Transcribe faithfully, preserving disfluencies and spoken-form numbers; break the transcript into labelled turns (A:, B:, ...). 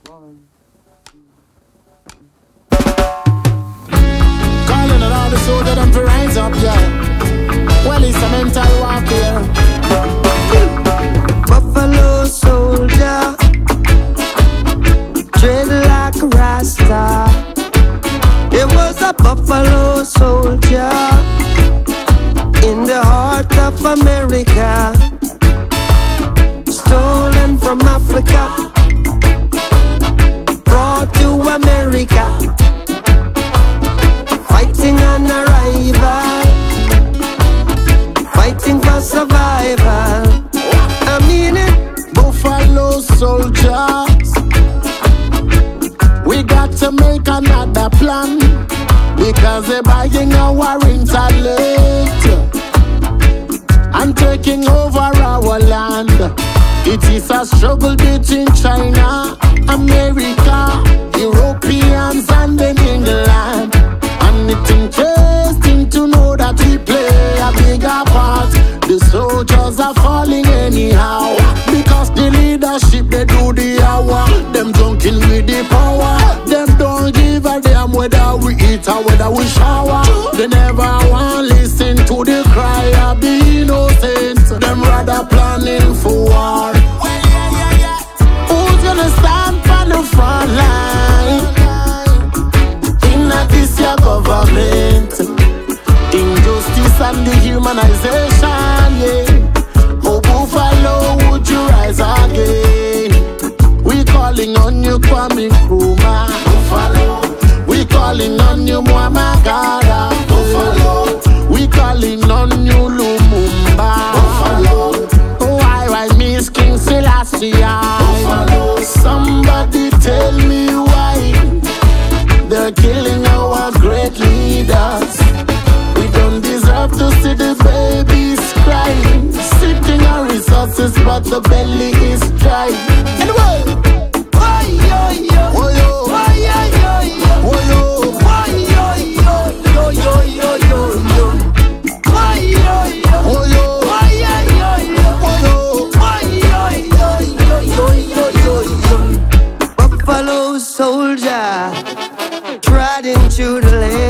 A: Calling on all the soldiers them to rise up, yeah. Well, it's a mental warfare.
B: Buffalo soldier, dread like a rasta. It was a buffalo soldier in the heart of America, stolen from Africa, brought to America, fighting on arrival, fighting for survival. I mean it.
A: Buffalo soldiers, we got to make another plan, because they're buying our intellect and taking over our land. It is a struggle between China, America, Europeans and then England. And it's interesting to know that we play a bigger part. The soldiers are falling anyhow, because the leadership they do the hour. Them drunken with the power. Them don't give a damn whether we eat or whether we shower. They never want listen to the cry of the innocent. Them rather planning for war. Who's gonna stand for the front line in a this year government? Injustice and dehumanization, yeah. Oh, Buffalo, would you rise again? We calling on you, Kwame Nkrumah. Buffalo. We calling on you, Muammar Gaddafi. Buffalo. We calling on you, Lumumba. Buffalo. Oh, I write Miss King Selassie. Buffalo. Somebody tell me why they're killing our great leaders. We don't deserve to see the babies crying, sitting on resources, but the belly is dry. Anyway, why yo yo, why yo, why yo yo, why yo, why yo yo yo yo yo yo, why yo yo, why yo, why yo yo, why yo yo yo yo yo yo.
B: Buffalo soldier, trod into the land.